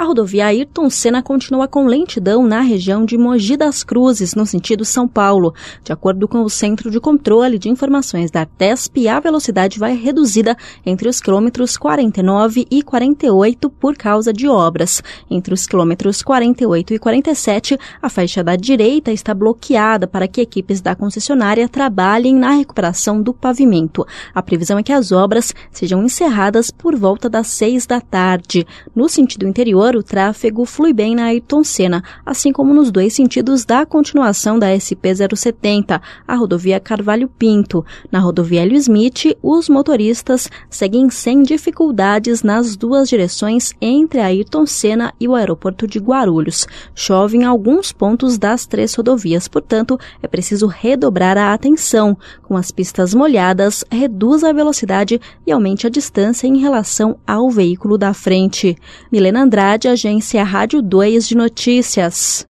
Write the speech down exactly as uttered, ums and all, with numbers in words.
rodovia Ayrton Senna continua com lentidão na região de Mogi das Cruzes, no sentido São Paulo. De acordo com o Centro de Controle de Informações da Artesp, a velocidade vai reduzida entre os quilômetros quarenta e nove e quarenta e oito por causa de obras. Entre os quilômetros quarenta e oito e quarenta e sete, a faixa da direita está bloqueada para que equipes da concessionária trabalhem na recuperação do pavimento. A previsão é que as obras sejam encerradas por volta das seis da tarde. No sentido interior, o tráfego flui bem na Ayrton Senna, assim como nos dois sentidos da continuação da S P zero setenta, a rodovia Carvalho Pinto. Na rodovia Hélio Smith, os motoristas seguem sem dificuldades nas duas direções entre a Ayrton Senna e o aeroporto de Guarulhos. Chove em alguns pontos das três rodovias, portanto, é preciso redobrar a atenção. Com as pistas molhadas, reduz a velocidade e aumente a distância em relação ao veículo da frente. Milena Andrade, Agência Rádio dois de Notícias.